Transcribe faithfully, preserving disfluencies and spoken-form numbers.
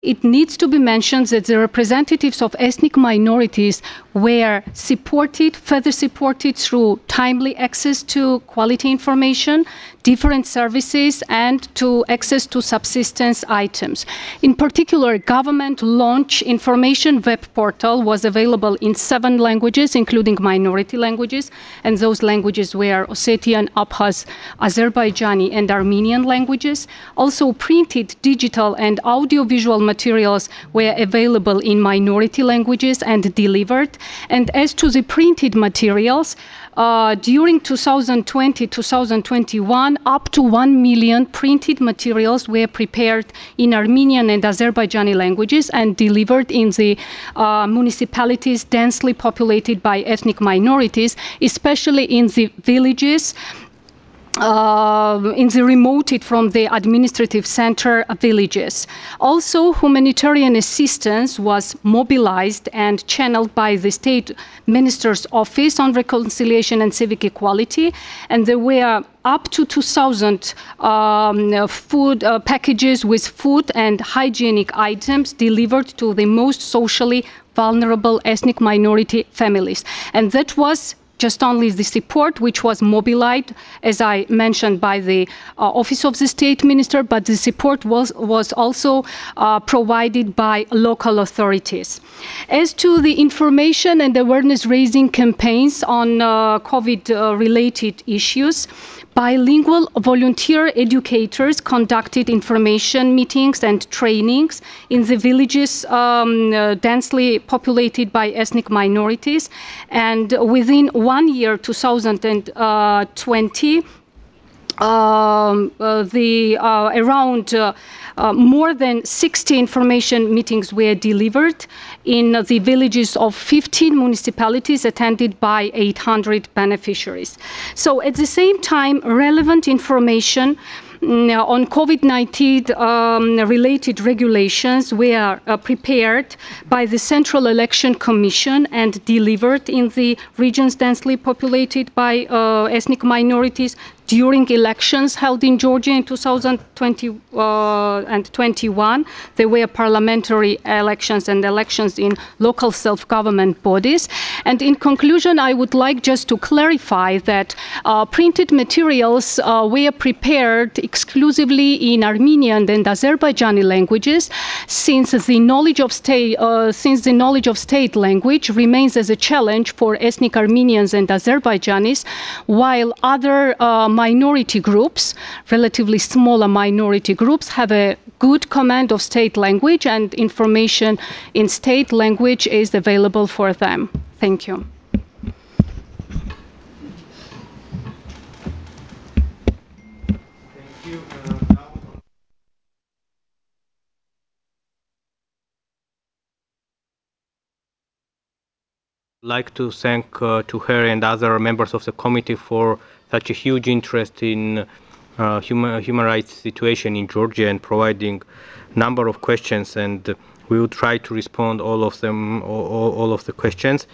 It needs to be mentioned that the representatives of ethnic minorities were supported, further supported through timely access to quality information, different services, and to access to subsistence items. In particular, government launch information web portal was available in seven languages, including minority languages, and those languages were Ossetian, Abkhaz, Azerbaijani, and Armenian languages. Also, printed, digital, and audiovisual materials were available in minority languages and delivered. And as to the printed materials, uh, during two thousand twenty to two thousand twenty-one, up to one million printed materials were prepared in Armenian and Azerbaijani languages and delivered in the uh, municipalities densely populated by ethnic minorities, especially in the villages, Uh, in the remoted from the administrative center villages. Also, humanitarian assistance was mobilized and channeled by the State Minister's Office on Reconciliation and Civic Equality, and there were up to two thousand um, food uh, packages with food and hygienic items delivered to the most socially vulnerable ethnic minority families. And that was just only the support which was mobilized, as I mentioned, by the uh, Office of the State Minister, but the support was, was also uh, provided by local authorities. As to the information and awareness raising campaigns on uh, COVID-related uh, issues, bilingual volunteer educators conducted information meetings and trainings in the villages um, uh, densely populated by ethnic minorities. And within one year, two thousand twenty, um, uh, the uh, around uh, uh, more than sixty information meetings were delivered in the villages of fifteen municipalities, attended by eight hundred beneficiaries. So at the same time, relevant information on COVID nineteen um, related regulations were uh, prepared by the Central Election Commission and delivered in the regions densely populated by uh, ethnic minorities during elections held in Georgia in two thousand twenty uh, and twenty-one. There were parliamentary elections and elections in local self-government bodies. And in conclusion, I would like just to clarify that uh, printed materials uh, were prepared exclusively in Armenian and Azerbaijani languages, since the knowledge of state, uh, since the knowledge of state language remains as a challenge for ethnic Armenians and Azerbaijanis, while other uh, minority groups, relatively smaller minority groups, have a good command of state language, and information in state language is available for them. Thank you. Thank you. Uh, now like to thank uh, to her and other members of the committee for such a huge interest in uh, human human rights situation in Georgia and providing number of questions, and we will try to respond all of them all, all of the questions.